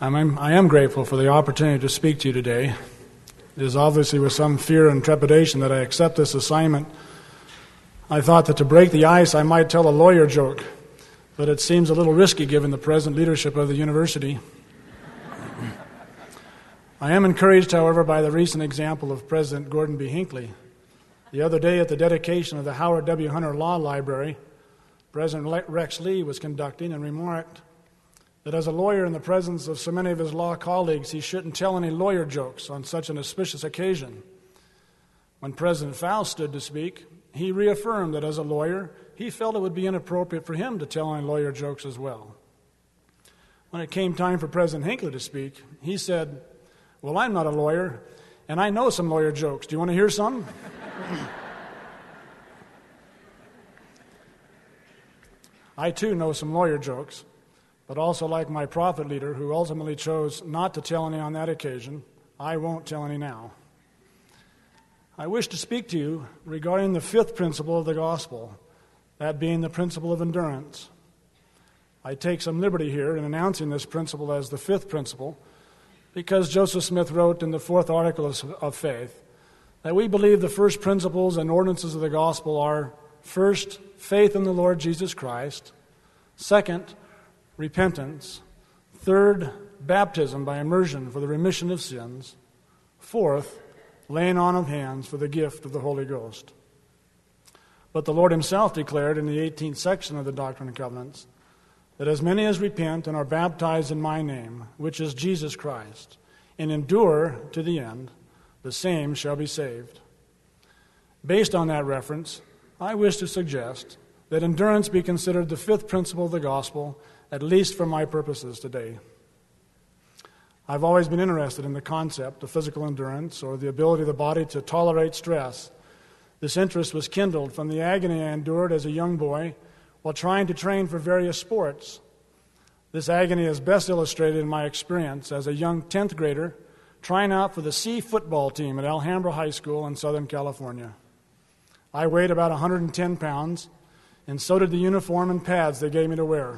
I am grateful for the opportunity to speak to you today. It is obviously with some fear and trepidation that I accept this assignment. I thought that to break the ice I might tell a lawyer joke, but it seems a little risky given the present leadership of the university. I am encouraged, however, by the recent example of President Gordon B. Hinckley. The other day at the dedication of the Howard W. Hunter Law Library, President Rex Lee was conducting and remarked that as a lawyer in the presence of so many of his law colleagues, he shouldn't tell any lawyer jokes on such an auspicious occasion. When President Faust stood to speak, he reaffirmed that as a lawyer, he felt it would be inappropriate for him to tell any lawyer jokes as well. When it came time for President Hinckley to speak, he said, "Well, I'm not a lawyer, and I know some lawyer jokes. Do you want to hear some?" I, too, know some lawyer jokes, but also like my prophet leader, who ultimately chose not to tell any on that occasion, I won't tell any now. I wish to speak to you regarding the fifth principle of the gospel, that being the principle of endurance. I take some liberty here in announcing this principle as the fifth principle because Joseph Smith wrote in the fourth article of faith that we believe the first principles and ordinances of the gospel are, first, faith in the Lord Jesus Christ; second, repentance; third, baptism by immersion for the remission of sins; fourth, laying on of hands for the gift of the Holy Ghost. But the Lord himself declared in the 18th section of the Doctrine and Covenants that as many as repent and are baptized in my name, which is Jesus Christ, and endure to the end, the same shall be saved. Based on that reference, I wish to suggest that endurance be considered the fifth principle of the gospel, at least for my purposes today. I've always been interested in the concept of physical endurance, or the ability of the body to tolerate stress. This interest was kindled from the agony I endured as a young boy while trying to train for various sports. This agony is best illustrated in my experience as a young 10th grader trying out for the C football team at Alhambra High School in Southern California. I weighed about 110 pounds, and so did the uniform and pads they gave me to wear.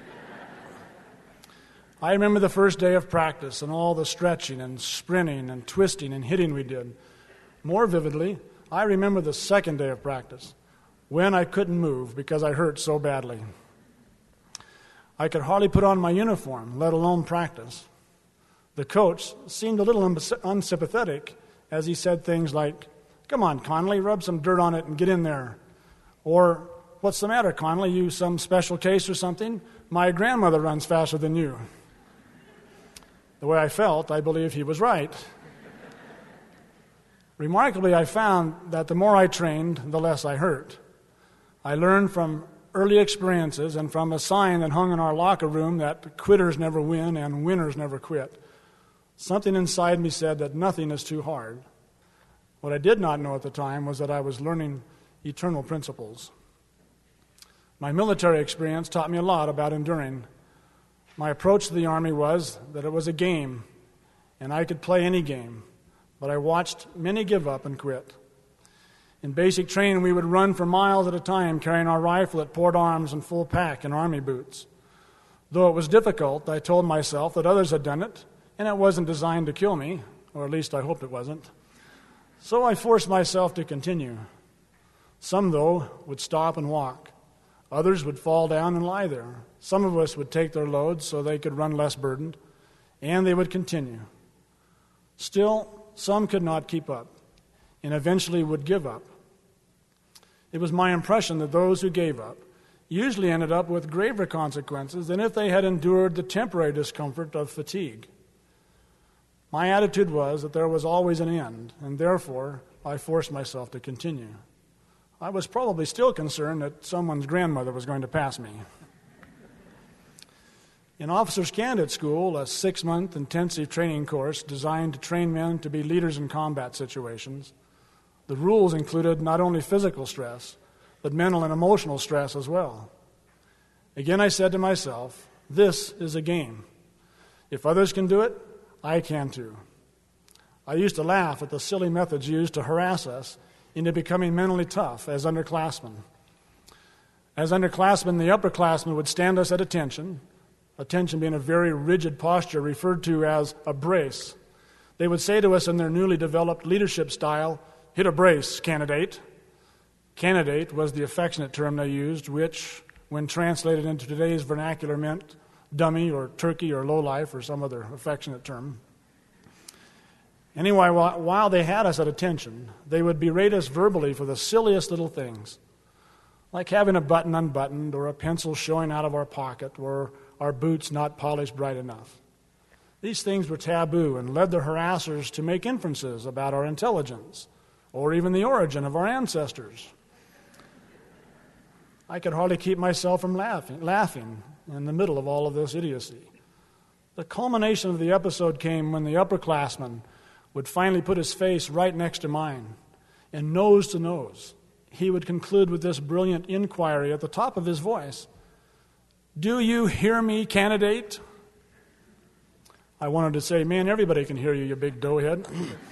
I remember the first day of practice and all the stretching and sprinting and twisting and hitting we did. More vividly, I remember the second day of practice, when I couldn't move because I hurt so badly. I could hardly put on my uniform, let alone practice. The coach seemed a little unsympathetic as he said things like, "Come on, Connolly, rub some dirt on it and get in there." Or, "What's the matter, Connolly? You some special case or something? My grandmother runs faster than you." The way I felt, I believe he was right. Remarkably, I found that the more I trained, the less I hurt. I learned from early experiences and from a sign that hung in our locker room that quitters never win and winners never quit. Something inside me said that nothing is too hard. What I did not know at the time was that I was learning eternal principles. My military experience taught me a lot about enduring. My approach to the Army was that it was a game, and I could play any game, but I watched many give up and quit. In basic training, we would run for miles at a time, carrying our rifle at port arms and full pack in Army boots. Though it was difficult, I told myself that others had done it, and it wasn't designed to kill me, or at least I hoped it wasn't. So I forced myself to continue. Some, though, would stop and walk. Others would fall down and lie there. Some of us would take their loads so they could run less burdened, and they would continue. Still, some could not keep up, and eventually would give up. It was my impression that those who gave up usually ended up with graver consequences than if they had endured the temporary discomfort of fatigue. My attitude was that there was always an end, and therefore I forced myself to continue. I was probably still concerned that someone's grandmother was going to pass me. In Officers Candidate School, a 6-month intensive training course designed to train men to be leaders in combat situations, the rules included not only physical stress, but mental and emotional stress as well. Again, I said to myself, this is a game. If others can do it, I can too. I used to laugh at the silly methods used to harass us into becoming mentally tough as underclassmen. As underclassmen, the upperclassmen would stand us at attention, attention being a very rigid posture referred to as a brace. They would say to us in their newly developed leadership style, "Hit a brace, candidate." Candidate was the affectionate term they used, which, when translated into today's vernacular, meant dummy or turkey or lowlife or some other affectionate term. Anyway, while they had us at attention, they would berate us verbally for the silliest little things, like having a button unbuttoned or a pencil showing out of our pocket or our boots not polished bright enough. These things were taboo and led the harassers to make inferences about our intelligence or even the origin of our ancestors. I could hardly keep myself from laughing in the middle of all of this idiocy. The culmination of the episode came when the upperclassman would finally put his face right next to mine, and nose to nose, he would conclude with this brilliant inquiry at the top of his voice, "Do you hear me, candidate?" I wanted to say, "Man, everybody can hear you, you big doughhead."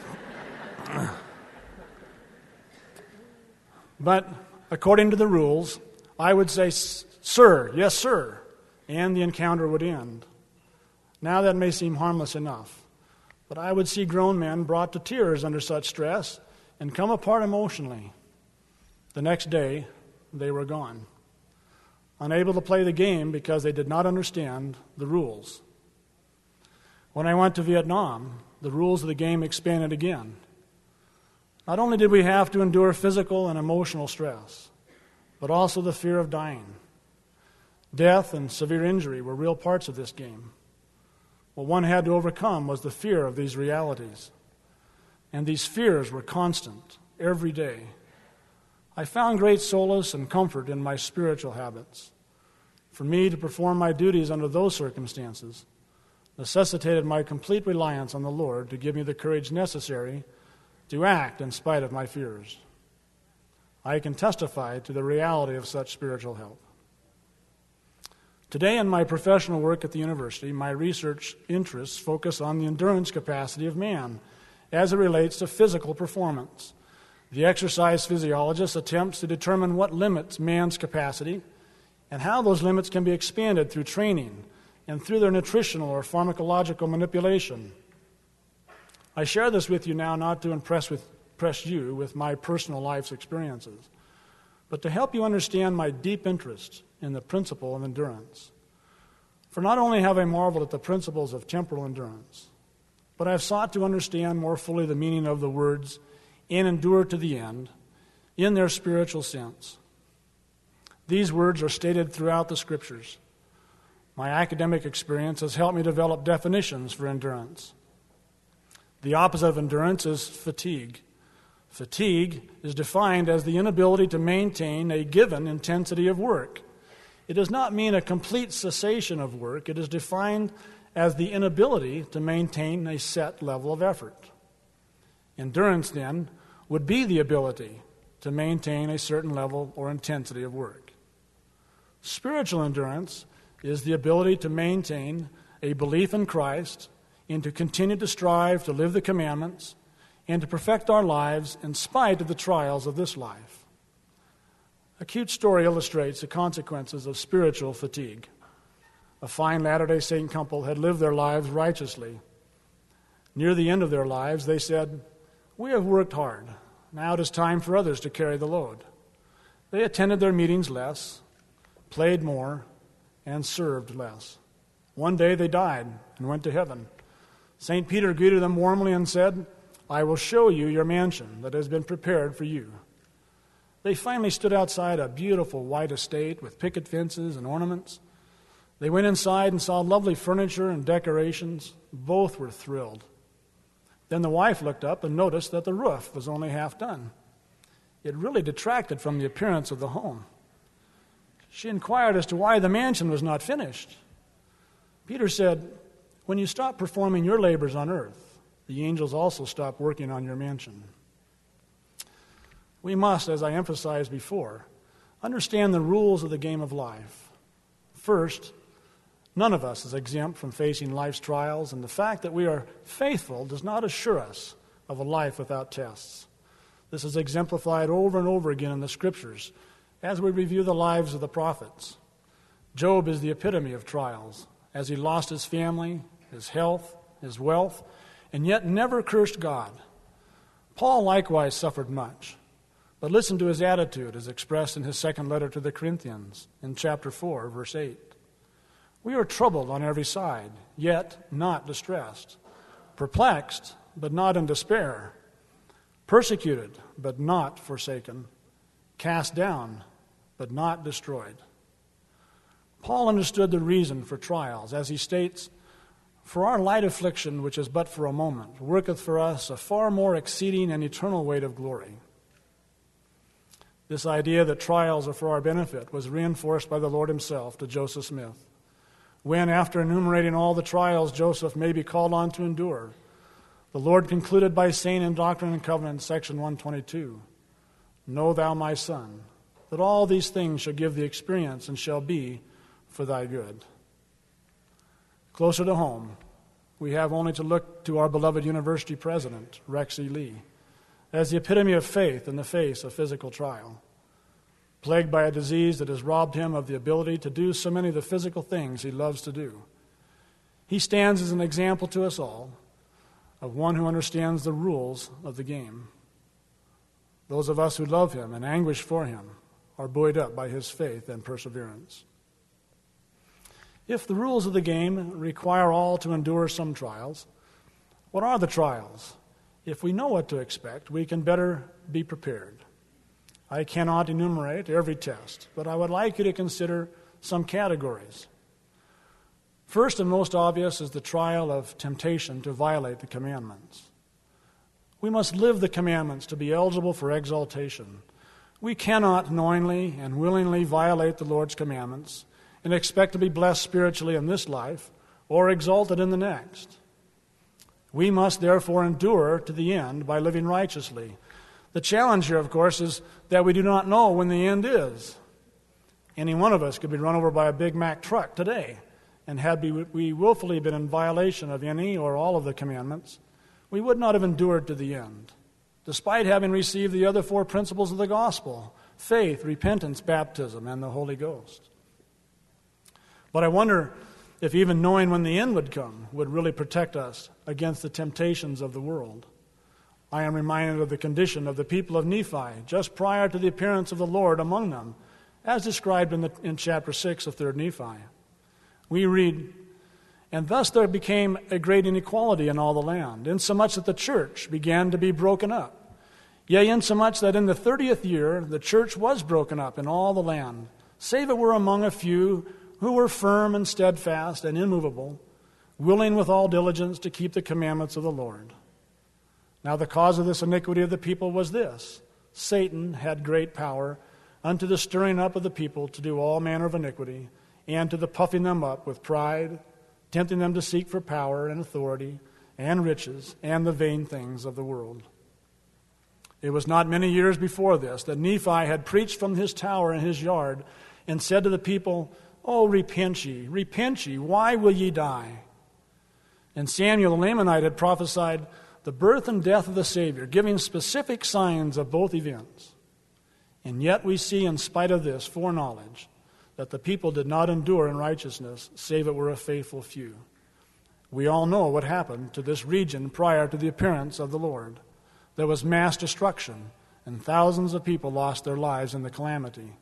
But according to the rules, I would say, "Sir, yes, sir," and the encounter would end. Now that may seem harmless enough, but I would see grown men brought to tears under such stress and come apart emotionally. The next day, they were gone, unable to play the game because they did not understand the rules. When I went to Vietnam, the rules of the game expanded again. Not only did we have to endure physical and emotional stress, but also the fear of dying. Death and severe injury were real parts of this game. What one had to overcome was the fear of these realities. And these fears were constant, every day. I found great solace and comfort in my spiritual habits. For me to perform my duties under those circumstances necessitated my complete reliance on the Lord to give me the courage necessary to act in spite of my fears. I can testify to the reality of such spiritual help. Today, in my professional work at the university, my research interests focus on the endurance capacity of man as it relates to physical performance. The exercise physiologist attempts to determine what limits man's capacity and how those limits can be expanded through training and through their nutritional or pharmacological manipulation. I share this with you now not to impress you with my personal life's experiences, but to help you understand my deep interest in the principle of endurance. For not only have I marveled at the principles of temporal endurance, but I have sought to understand more fully the meaning of the words, "and endure to the end," in their spiritual sense. These words are stated throughout the Scriptures. My academic experience has helped me develop definitions for endurance. The opposite of endurance is fatigue. Fatigue is defined as the inability to maintain a given intensity of work. It does not mean a complete cessation of work. It is defined as the inability to maintain a set level of effort. Endurance, then, would be the ability to maintain a certain level or intensity of work. Spiritual endurance is the ability to maintain a belief in Christ and to continue to strive to live the commandments and to perfect our lives in spite of the trials of this life. A cute story illustrates the consequences of spiritual fatigue. A fine Latter-day Saint couple had lived their lives righteously. Near the end of their lives, they said, "We have worked hard. Now it is time for others to carry the load." They attended their meetings less, played more, and served less. One day they died and went to heaven. St. Peter greeted them warmly and said, "I will show you your mansion that has been prepared for you." They finally stood outside a beautiful white estate with picket fences and ornaments. They went inside and saw lovely furniture and decorations. Both were thrilled. Then the wife looked up and noticed that the roof was only half done. It really detracted from the appearance of the home. She inquired as to why the mansion was not finished. Peter said, "When you stop performing your labors on earth, the angels also stop working on your mansion." We must, as I emphasized before, understand the rules of the game of life. First, none of us is exempt from facing life's trials, and the fact that we are faithful does not assure us of a life without tests. This is exemplified over and over again in the Scriptures as we review the lives of the prophets. Job is the epitome of trials. as he lost his family, his health, his wealth, and yet never cursed God. Paul likewise suffered much, but listen to his attitude as expressed in his second letter to the Corinthians in chapter 4, verse 8. We are troubled on every side, yet not distressed, perplexed, but not in despair, persecuted, but not forsaken, cast down, but not destroyed. Paul understood the reason for trials, as he states, "For our light affliction, which is but for a moment, worketh for us a far more exceeding and eternal weight of glory." This idea that trials are for our benefit was reinforced by the Lord himself to Joseph Smith, when, after enumerating all the trials Joseph may be called on to endure, the Lord concluded by saying in Doctrine and Covenants, section 122, "Know thou, my son, that all these things shall give thee experience and shall be for thy good." Closer to home, we have only to look to our beloved university president, Rex E. Lee, as the epitome of faith in the face of physical trial. Plagued by a disease that has robbed him of the ability to do so many of the physical things he loves to do, he stands as an example to us all of one who understands the rules of the game. Those of us who love him and anguish for him are buoyed up by his faith and perseverance. If the rules of the game require all to endure some trials, what are the trials? If we know what to expect, we can better be prepared. I cannot enumerate every test, but I would like you to consider some categories. First and most obvious is the trial of temptation to violate the commandments. We must live the commandments to be eligible for exaltation. We cannot knowingly and willingly violate the Lord's commandments and expect to be blessed spiritually in this life or exalted in the next. We must therefore endure to the end by living righteously. The challenge here, of course, is that we do not know when the end is. Any one of us could be run over by a Big Mac truck today, and had we willfully been in violation of any or all of the commandments, we would not have endured to the end, despite having received the other four principles of the gospel: faith, repentance, baptism, and the Holy Ghost. But I wonder if even knowing when the end would come would really protect us against the temptations of the world. I am reminded of the condition of the people of Nephi just prior to the appearance of the Lord among them, as described in chapter 6 of 3 Nephi. We read, "And thus there became a great inequality in all the land, insomuch that the church began to be broken up. Yea, insomuch that in the 30th year the church was broken up in all the land, save it were among a few who were firm and steadfast and immovable, willing with all diligence to keep the commandments of the Lord. Now the cause of this iniquity of the people was this: Satan had great power unto the stirring up of the people to do all manner of iniquity, and to the puffing them up with pride, tempting them to seek for power and authority and riches and the vain things of the world." It was not many years before this that Nephi had preached from his tower in his yard and said to the people, "Oh, repent ye, why will ye die?" And Samuel the Lamanite had prophesied the birth and death of the Savior, giving specific signs of both events. And yet we see, in spite of this foreknowledge, that the people did not endure in righteousness, save it were a faithful few. We all know what happened to this region prior to the appearance of the Lord. There was mass destruction, and thousands of people lost their lives in the calamity.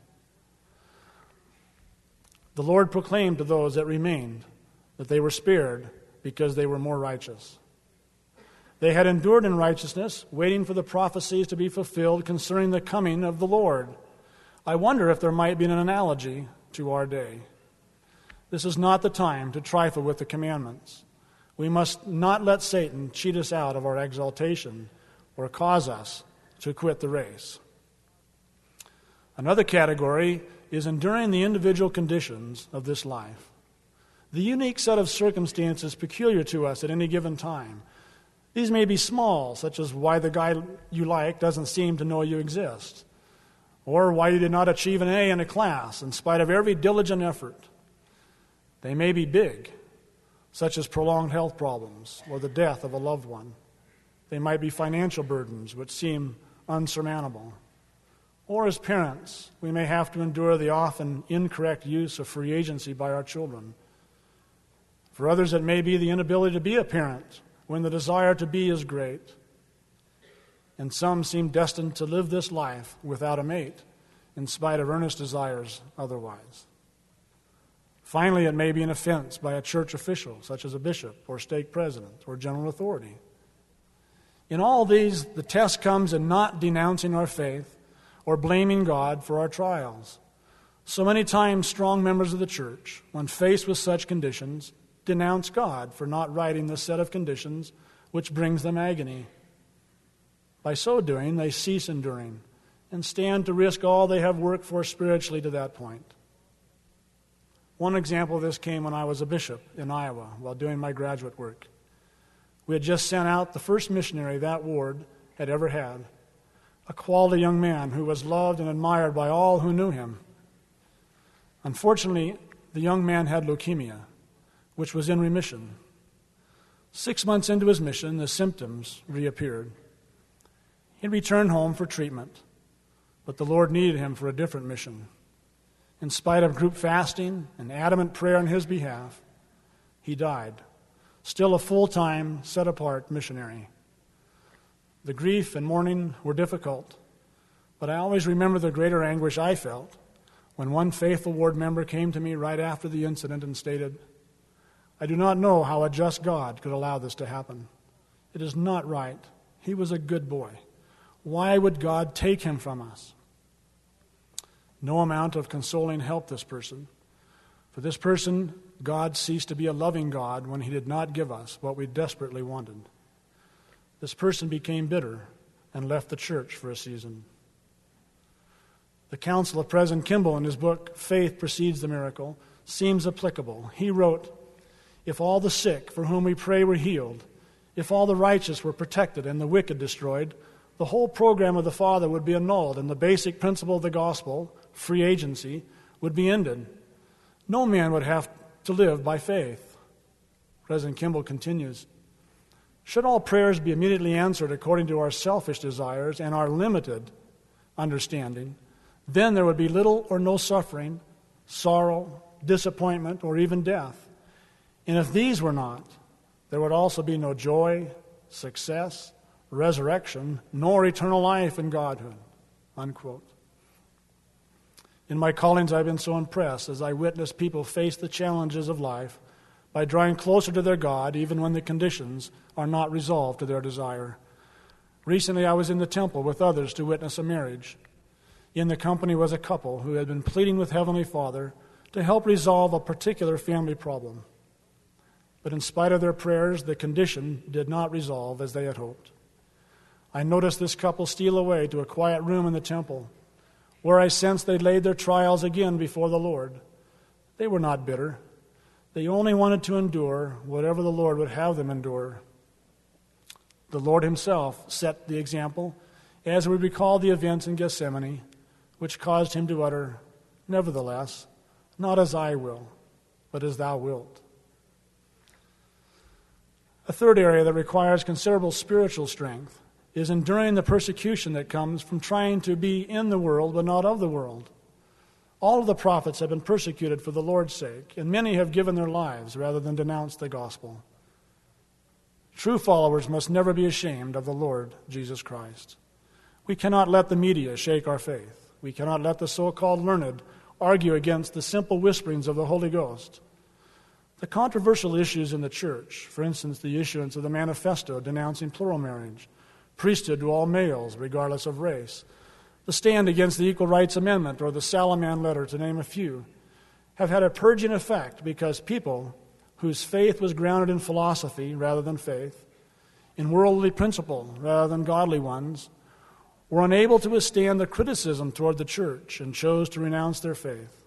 The Lord proclaimed to those that remained that they were spared because they were more righteous. They had endured in righteousness, waiting for the prophecies to be fulfilled concerning the coming of the Lord. I wonder if there might be an analogy to our day. This is not the time to trifle with the commandments. We must not let Satan cheat us out of our exaltation or cause us to quit the race. Another category is enduring the individual conditions of this life. The unique set of circumstances peculiar to us at any given time. These may be small, such as why the guy you like doesn't seem to know you exist, or why you did not achieve an A in a class in spite of every diligent effort. They may be big, such as prolonged health problems or the death of a loved one. They might be financial burdens which seem unsurmountable. Or as parents, we may have to endure the often incorrect use of free agency by our children. For others, it may be the inability to be a parent when the desire to be is great. And some seem destined to live this life without a mate, in spite of earnest desires otherwise. Finally, it may be an offense by a church official, such as a bishop or stake president or general authority. In all these, the test comes in not denouncing our faith or blaming God for our trials. So many times, strong members of the church, when faced with such conditions, denounce God for not writing the set of conditions which brings them agony. By so doing, they cease enduring and stand to risk all they have worked for spiritually to that point. One example of this came when I was a bishop in Iowa while doing my graduate work. We had just sent out the first missionary that ward had ever had, a quality young man who was loved and admired by all who knew him. Unfortunately, the young man had leukemia, which was in remission. 6 months into his mission, the symptoms reappeared. He returned home for treatment, but the Lord needed him for a different mission. In spite of group fasting and adamant prayer on his behalf, he died, still a full-time, set-apart missionary. The grief and mourning were difficult, but I always remember the greater anguish I felt when one faithful ward member came to me right after the incident and stated, "I do not know how a just God could allow this to happen. It is not right. He was a good boy. Why would God take him from us?" No amount of consoling helped this person. For this person, God ceased to be a loving God when he did not give us what we desperately wanted. This person became bitter and left the church for a season. The counsel of President Kimball in his book, Faith Precedes the Miracle, seems applicable. He wrote, "If all the sick for whom we pray were healed, if all the righteous were protected and the wicked destroyed, the whole program of the Father would be annulled and the basic principle of the gospel, free agency, would be ended. No man would have to live by faith." President Kimball continues, "Should all prayers be immediately answered according to our selfish desires and our limited understanding, then there would be little or no suffering, sorrow, disappointment, or even death. And if these were not, there would also be no joy, success, resurrection, nor eternal life in Godhood." Unquote. In my callings, I've been so impressed as I witness people face the challenges of life by drawing closer to their God even when the conditions are not resolved to their desire. Recently, I was in the temple with others to witness a marriage. In the company was a couple who had been pleading with Heavenly Father to help resolve a particular family problem. But in spite of their prayers, the condition did not resolve as they had hoped. I noticed this couple steal away to a quiet room in the temple, where I sensed they laid their trials again before the Lord. They were not bitter. They only wanted to endure whatever the Lord would have them endure. The Lord himself set the example as we recall the events in Gethsemane, which caused him to utter, "Nevertheless, not as I will, but as thou wilt." A third area that requires considerable spiritual strength is enduring the persecution that comes from trying to be in the world but not of the world. All of the prophets have been persecuted for the Lord's sake, and many have given their lives rather than denounce the gospel. True followers must never be ashamed of the Lord Jesus Christ. We cannot let the media shake our faith. We cannot let the so-called learned argue against the simple whisperings of the Holy Ghost. The controversial issues in the church, for instance, the issuance of the manifesto denouncing plural marriage, priesthood to all males, regardless of race, the stand against the Equal Rights Amendment or the Salaman Letter, to name a few, have had a purging effect because people whose faith was grounded in philosophy rather than faith, in worldly principle rather than godly ones, were unable to withstand the criticism toward the church and chose to renounce their faith.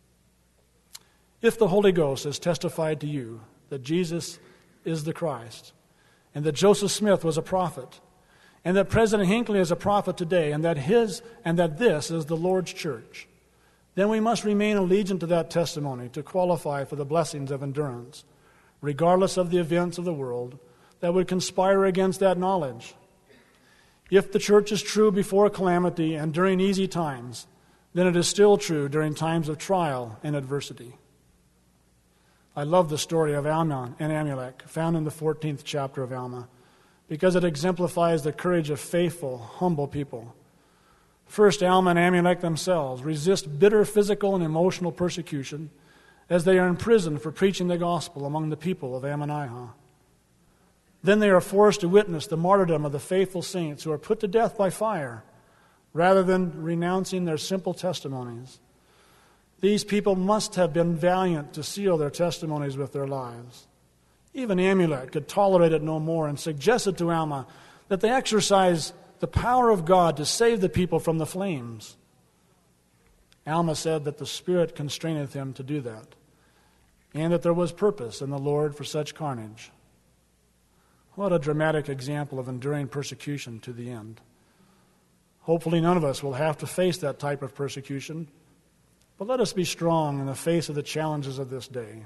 If the Holy Ghost has testified to you that Jesus is the Christ, and that Joseph Smith was a prophet, and that President Hinckley is a prophet today, and that this is the Lord's church, then we must remain allegiant to that testimony to qualify for the blessings of endurance, regardless of the events of the world that would conspire against that knowledge. If the church is true before calamity and during easy times, then it is still true during times of trial and adversity. I love the story of Amnon and Amulek, found in the 14th chapter of Alma, because it exemplifies the courage of faithful, humble people. First, Alma and Amulek themselves resist bitter physical and emotional persecution as they are imprisoned for preaching the gospel among the people of Ammonihah. Then they are forced to witness the martyrdom of the faithful saints who are put to death by fire, rather than renouncing their simple testimonies. These people must have been valiant to seal their testimonies with their lives. Even Amulek could tolerate it no more and suggested to Alma that they exercise the power of God to save the people from the flames. Alma said that the Spirit constraineth him to do that, and that there was purpose in the Lord for such carnage. What a dramatic example of enduring persecution to the end. Hopefully none of us will have to face that type of persecution, but let us be strong in the face of the challenges of this day.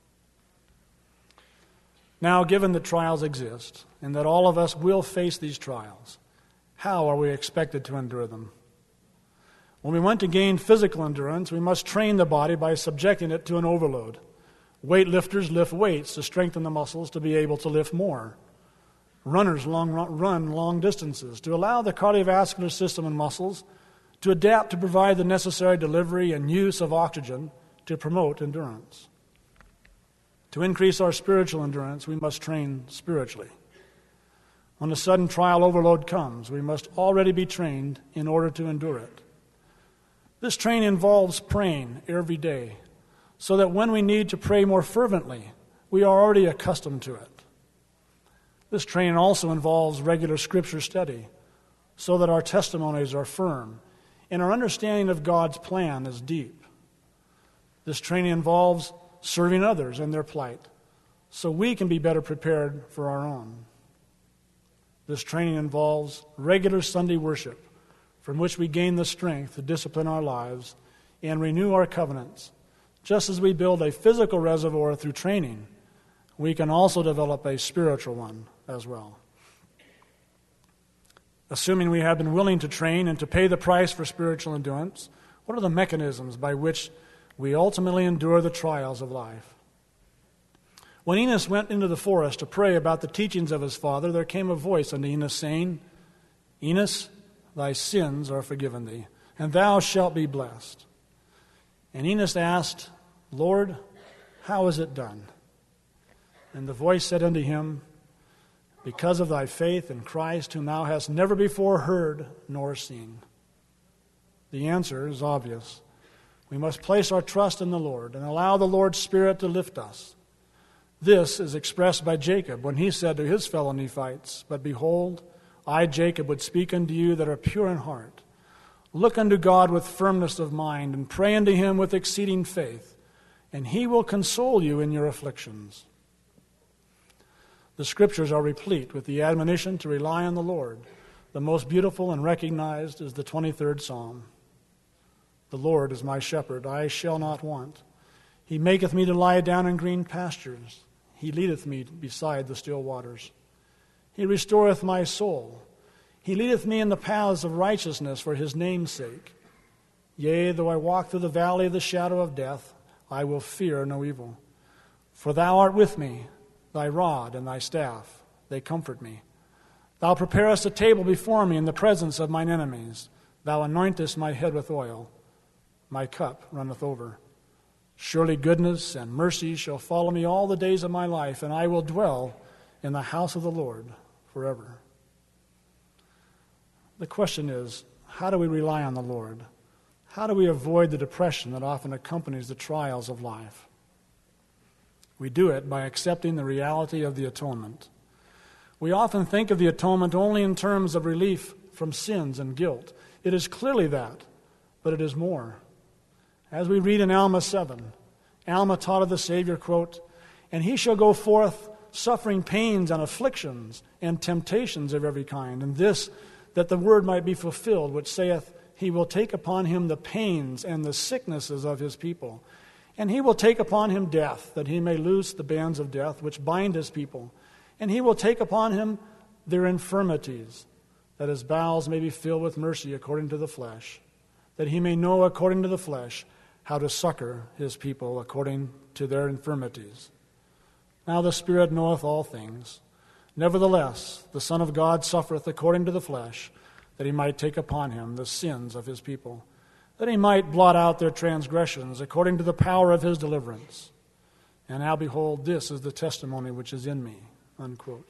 Now, given that trials exist, and that all of us will face these trials, how are we expected to endure them? When we want to gain physical endurance, we must train the body by subjecting it to an overload. Weightlifters lift weights to strengthen the muscles to be able to lift more. Runners run long distances to allow the cardiovascular system and muscles to adapt to provide the necessary delivery and use of oxygen to promote endurance. To increase our spiritual endurance, we must train spiritually. When a sudden trial overload comes, we must already be trained in order to endure it. This training involves praying every day, so that when we need to pray more fervently, we are already accustomed to it. This training also involves regular scripture study, so that our testimonies are firm and our understanding of God's plan is deep. This training involves serving others in their plight, so we can be better prepared for our own. This training involves regular Sunday worship, from which we gain the strength to discipline our lives and renew our covenants. Just as we build a physical reservoir through training, we can also develop a spiritual one as well. Assuming we have been willing to train and to pay the price for spiritual endurance, what are the mechanisms by which we ultimately endure the trials of life? When Enos went into the forest to pray about the teachings of his father, there came a voice unto Enos saying, Enos, thy sins are forgiven thee, and thou shalt be blessed. And Enos asked, Lord, how is it done? And the voice said unto him, because of thy faith in Christ, whom thou hast never before heard nor seen. The answer is obvious. We must place our trust in the Lord and allow the Lord's Spirit to lift us. This is expressed by Jacob when he said to his fellow Nephites, but behold, I, Jacob, would speak unto you that are pure in heart. Look unto God with firmness of mind, and pray unto him with exceeding faith, and he will console you in your afflictions. The Scriptures are replete with the admonition to rely on the Lord. The most beautiful and recognized is the 23rd Psalm. The Lord is my shepherd, I shall not want. He maketh me to lie down in green pastures. He leadeth me beside the still waters. He restoreth my soul. He leadeth me in the paths of righteousness for his name's sake. Yea, though I walk through the valley of the shadow of death, I will fear no evil. For thou art with me, thy rod and thy staff, they comfort me. Thou preparest a table before me in the presence of mine enemies. Thou anointest my head with oil. My cup runneth over. Surely goodness and mercy shall follow me all the days of my life, and I will dwell in the house of the Lord forever. The question is, how do we rely on the Lord? How do we avoid the depression that often accompanies the trials of life? We do it by accepting the reality of the atonement. We often think of the atonement only in terms of relief from sins and guilt. It is clearly that, but it is more. As we read in Alma 7, Alma taught of the Savior, quote, and he shall go forth suffering pains and afflictions and temptations of every kind, and this, that the word might be fulfilled, which saith, he will take upon him the pains and the sicknesses of his people. And he will take upon him death, that he may loose the bands of death which bind his people. And he will take upon him their infirmities, that his bowels may be filled with mercy according to the flesh, that he may know according to the flesh how to succor his people according to their infirmities. Now the Spirit knoweth all things. Nevertheless, the Son of God suffereth according to the flesh, that he might take upon him the sins of his people, that he might blot out their transgressions according to the power of his deliverance. And now behold, this is the testimony which is in me." Unquote.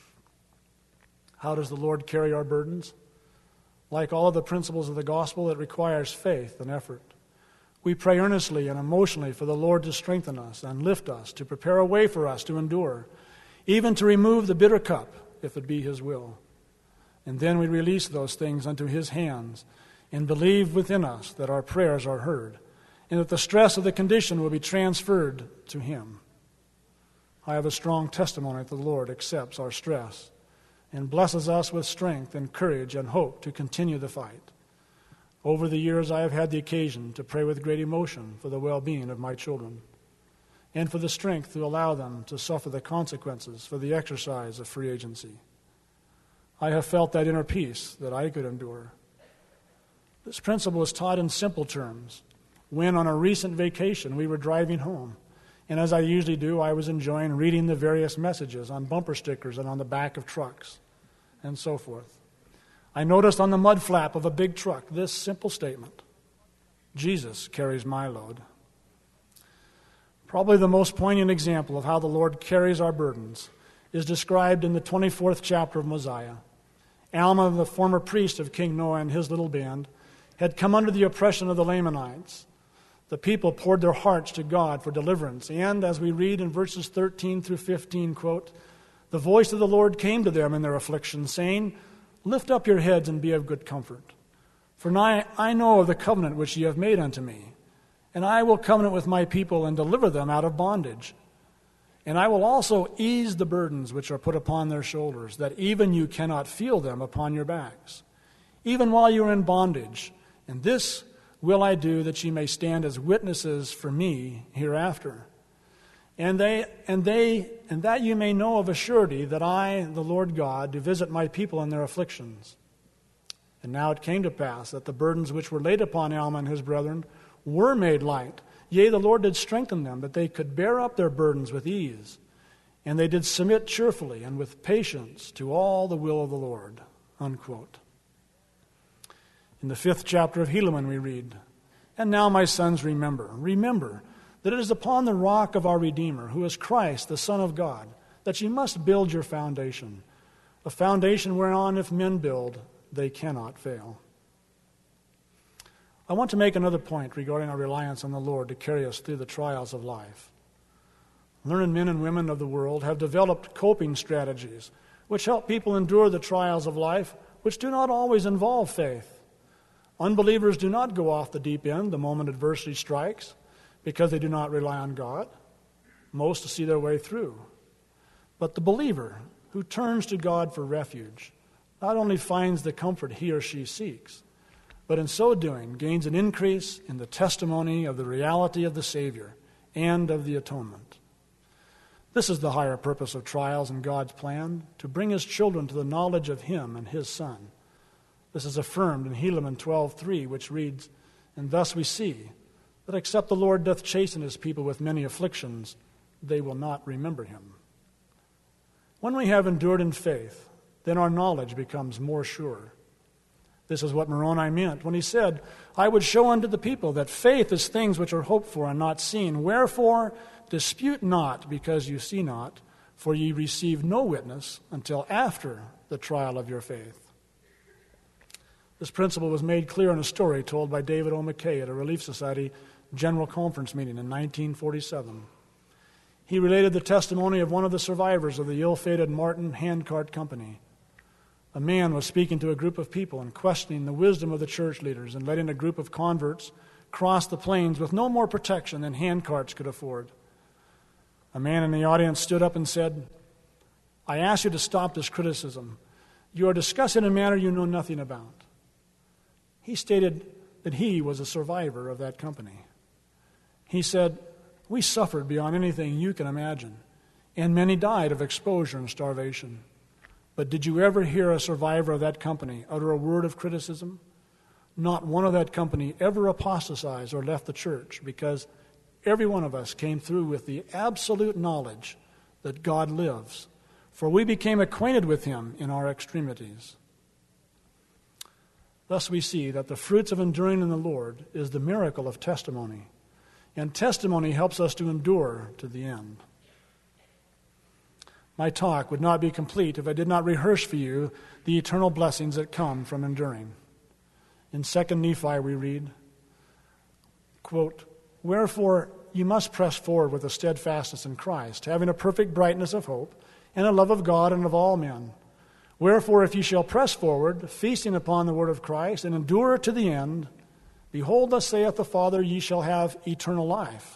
How does the Lord carry our burdens? Like all of the principles of the gospel, it requires faith and effort. We pray earnestly and emotionally for the Lord to strengthen us and lift us, to prepare a way for us to endure, even to remove the bitter cup, if it be his will. And then we release those things unto his hands and believe within us that our prayers are heard and that the stress of the condition will be transferred to him. I have a strong testimony that the Lord accepts our stress and blesses us with strength and courage and hope to continue the fight. Over the years, I have had the occasion to pray with great emotion for the well-being of my children and for the strength to allow them to suffer the consequences for the exercise of free agency. I have felt that inner peace that I could endure. This principle is taught in simple terms when, on a recent vacation, we were driving home. And as I usually do, I was enjoying reading the various messages on bumper stickers and on the back of trucks and so forth. I noticed on the mud flap of a big truck this simple statement: "Jesus carries my load." Probably the most poignant example of how the Lord carries our burdens is described in the 24th chapter of Mosiah. Alma, the former priest of King Noah and his little band, had come under the oppression of the Lamanites. The people poured their hearts to God for deliverance, and as we read in verses 13 through 15, quote, "The voice of the Lord came to them in their affliction, saying, Lift up your heads and be of good comfort. For now I know of the covenant which ye have made unto me, and I will covenant with my people and deliver them out of bondage. And I will also ease the burdens which are put upon their shoulders, that even you cannot feel them upon your backs, even while you are in bondage. And this will I do, that ye may stand as witnesses for me hereafter. And that you may know of a surety that I, the Lord God, do visit my people in their afflictions. And now it came to pass that the burdens which were laid upon Alma and his brethren were made light. Yea, the Lord did strengthen them, that they could bear up their burdens with ease. And they did submit cheerfully and with patience to all the will of the Lord." Unquote. In the 5th chapter of Helaman we read, "And now, my sons, remember that it is upon the rock of our Redeemer, who is Christ, the Son of God, that ye must build your foundation, a foundation whereon if men build, they cannot fail." I want to make another point regarding our reliance on the Lord to carry us through the trials of life. Learned men and women of the world have developed coping strategies which help people endure the trials of life, which do not always involve faith. Unbelievers do not go off the deep end the moment adversity strikes, because they do not rely on God. Most see their way through. But the believer who turns to God for refuge not only finds the comfort he or she seeks, but in so doing gains an increase in the testimony of the reality of the Savior and of the atonement. This is the higher purpose of trials in God's plan, to bring his children to the knowledge of him and his Son. This is affirmed in Helaman 12:3, which reads, "And thus we see that except the Lord doth chasten his people with many afflictions, they will not remember him." When we have endured in faith, then our knowledge becomes more sure. This is what Moroni meant when he said, "I would show unto the people that faith is things which are hoped for and not seen. Wherefore dispute not, because you see not, for ye receive no witness until after the trial of your faith." This principle was made clear in a story told by David O. McKay at a Relief Society General Conference meeting in 1947. He related the testimony of one of the survivors of the ill-fated Martin Handcart Company. A man was speaking to a group of people and questioning the wisdom of the church leaders in letting a group of converts cross the plains with no more protection than handcarts could afford. A man in the audience stood up and said, "I ask you to stop this criticism. You are discussing a matter you know nothing about." He stated that he was a survivor of that company. He said, "We suffered beyond anything you can imagine, and many died of exposure and starvation. But did you ever hear a survivor of that company utter a word of criticism? not one of that company ever apostatized or left the church, because every one of us came through with the absolute knowledge that God lives, for we became acquainted with him in our extremities. Thus we see that the fruits of enduring in the Lord is the miracle of testimony, and testimony helps us to endure to the end. My talk would not be complete if I did not rehearse for you the eternal blessings that come from enduring. In 2 Nephi we read, quote, "Wherefore you must press forward with a steadfastness in Christ, having a perfect brightness of hope, and a love of God and of all men. Wherefore if ye shall press forward, feasting upon the word of Christ, and endure to the end, behold, thus saith the Father, ye shall have eternal life."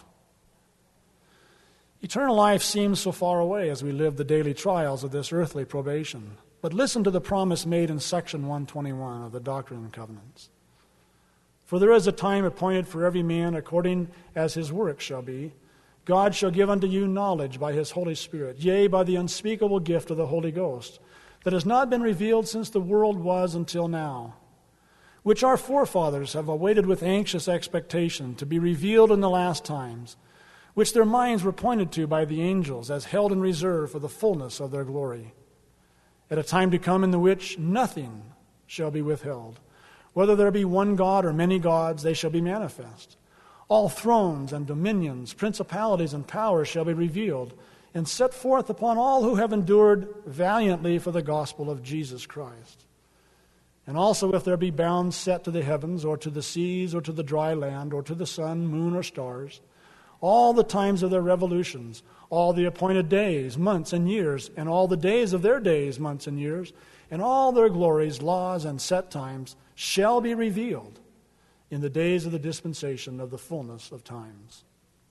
Eternal life seems so far away as we live the daily trials of this earthly probation. But listen to the promise made in section 121 of the Doctrine and Covenants. "For there is a time appointed for every man according as his work shall be. God shall give unto you knowledge by his Holy Spirit, yea, by the unspeakable gift of the Holy Ghost, that has not been revealed since the world was until now, which our forefathers have awaited with anxious expectation to be revealed in the last times, which their minds were pointed to by the angels as held in reserve for the fullness of their glory. At a time to come in the which nothing shall be withheld. Whether there be one God or many gods, they shall be manifest. All thrones and dominions, principalities and powers shall be revealed and set forth upon all who have endured valiantly for the gospel of Jesus Christ. And also if there be bounds set to the heavens, or to the seas, or to the dry land, or to the sun, moon, or stars, all the times of their revolutions, all the appointed days, months, and years, and all the days of their days, months, and years, and all their glories, laws, and set times shall be revealed in the days of the dispensation of the fullness of times."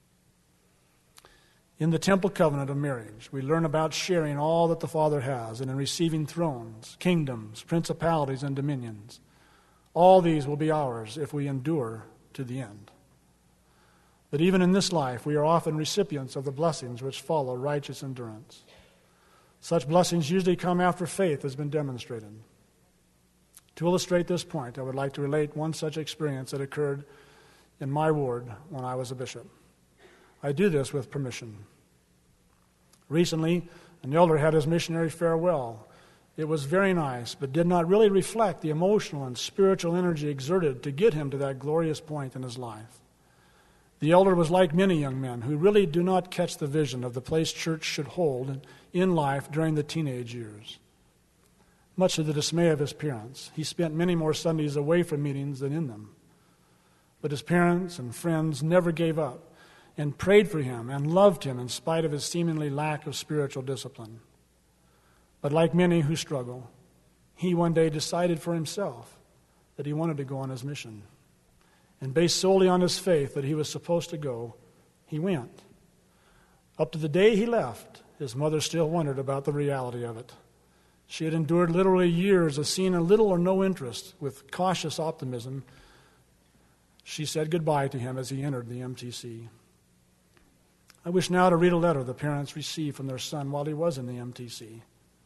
In the temple covenant of marriage, we learn about sharing all that the Father has and in receiving thrones, kingdoms, principalities, and dominions. All these will be ours if we endure to the end. But even in this life, we are often recipients of the blessings which follow righteous endurance. Such blessings usually come after faith has been demonstrated. To illustrate this point, I would like to relate one such experience that occurred in my ward when I was a bishop. I do this with permission. Recently, an elder had his missionary farewell. It was very nice, but did not really reflect the emotional and spiritual energy exerted to get him to that glorious point in his life. The elder was like many young men who really do not catch the vision of the place church should hold in life during the teenage years. Much to the dismay of his parents, he spent many more Sundays away from meetings than in them. But his parents and friends never gave up and prayed for him and loved him in spite of his seemingly lack of spiritual discipline. But like many who struggle, he one day decided for himself that he wanted to go on his mission. And based solely on his faith that he was supposed to go, he went. Up to the day he left, his mother still wondered about the reality of it. She had endured literally years of seeing a little or no interest. With cautious optimism, she said goodbye to him as he entered the MTC. I wish now to read a letter the parents received from their son while he was in the MTC.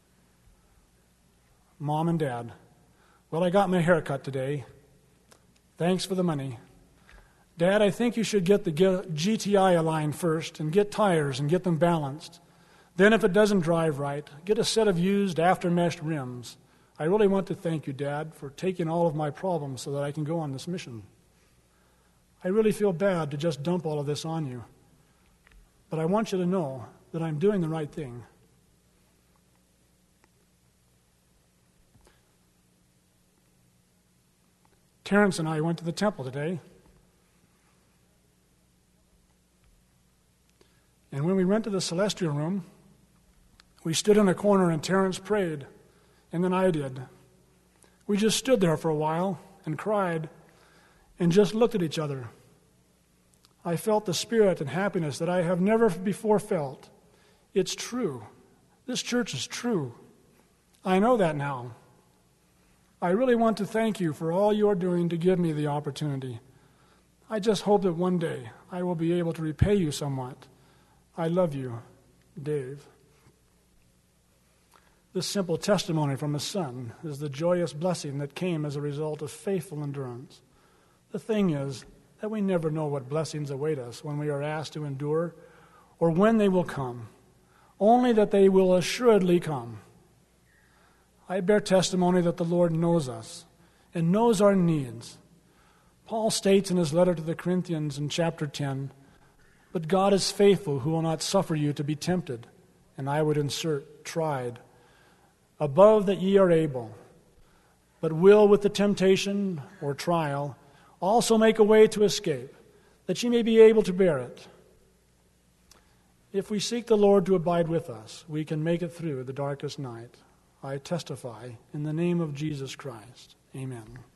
Mom and Dad, well, I got my hair cut today. Thanks for the money. Dad, I think you should get the GTI aligned first and get tires and get them balanced. Then if it doesn't drive right, get a set of used after-meshed rims. I really want to thank you, Dad, for taking all of my problems so that I can go on this mission. I really feel bad to just dump all of this on you, but I want you to know that I'm doing the right thing. Terrence and I went to the temple today. And when we went to the celestial room, we stood in a corner and Terrence prayed, and then I did. We just stood there for a while and cried and just looked at each other. I felt the spirit and happiness that I have never before felt. It's true. This church is true. I know that now. I really want to thank you for all you are doing to give me the opportunity. I just hope that one day I will be able to repay you somewhat. I love you, Dave. This simple testimony from his son is the joyous blessing that came as a result of faithful endurance. The thing is that we never know what blessings await us when we are asked to endure or when they will come, only that they will assuredly come. I bear testimony that the Lord knows us and knows our needs. Paul states in his letter to the Corinthians in chapter 10, "But God is faithful, who will not suffer you to be tempted," and I would insert, tried, "above that ye are able, but will with the temptation or trial also make a way to escape, that ye may be able to bear it." If we seek the Lord to abide with us, we can make it through the darkest night. I testify in the name of Jesus Christ. Amen.